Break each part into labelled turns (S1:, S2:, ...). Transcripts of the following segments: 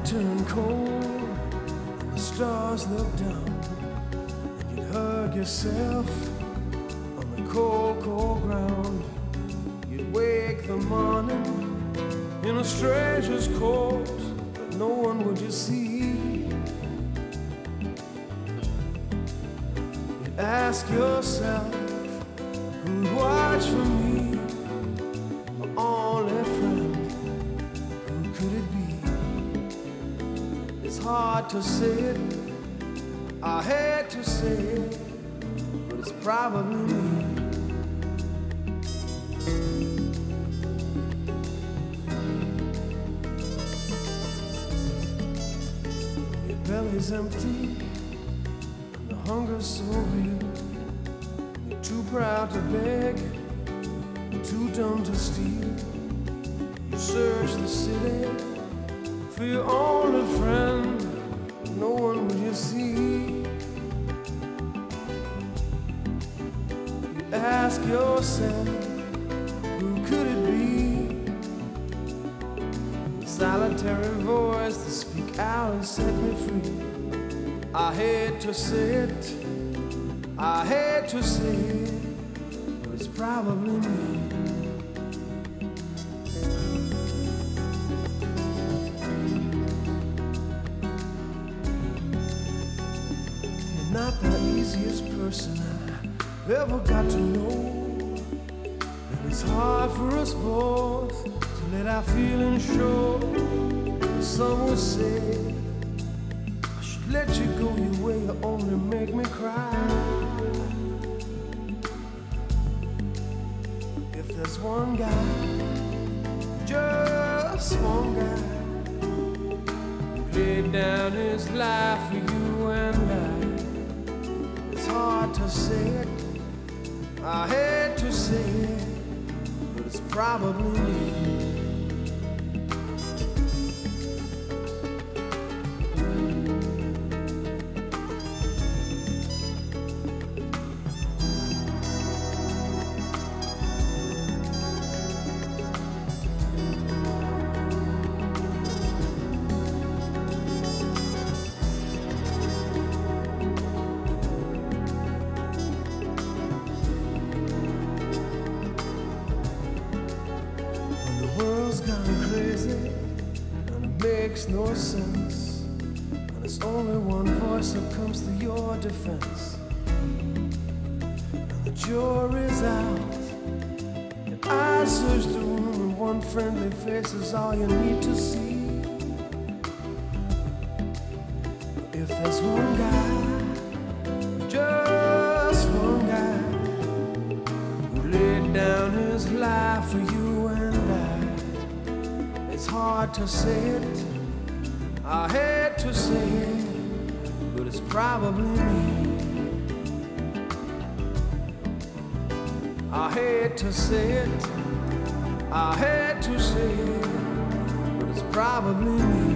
S1: night turned cold and the stars looked down, and you'd hug yourself on the cold, cold ground. You'd wake the morning in a stranger's coat, but no one would you see. You'd ask yourself, who'd watch for me? My only friend, who could it be? It's hard to say it, I hate to say it, but it's probably me. Your belly's empty and the hunger's so real. You're too proud to beg, too dumb to steal. You search the city for your only friend, no one will you see. You ask yourself, who could it be? The solitary voice to speak out and set me free. I hate to say it, I hate to say it, but it's probably me. Not the easiest person I ever got to know, and it's hard for us both to let our feelings show. Some will say I should let you go your way, you only make me cry. If there's one guy, just one guy, who laid down his life for you and I, it's hard to say it, I hate to say it, but it's probably me. Gone crazy and it makes no sense, and it's only one voice that comes to your defense, and the jury's out, and I search the room, and one friendly face is all you need to see. But if there's one guy, just one guy, who laid down his life for you and I, it's hard to say it, I hate to say it, but it's probably me. I hate to say it, I hate to say it, but it's probably me.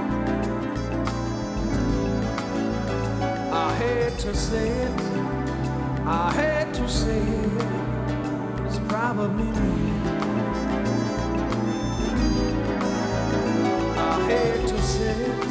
S1: I hate to say it, I hate to say it, but it's probably me. I hate to say it,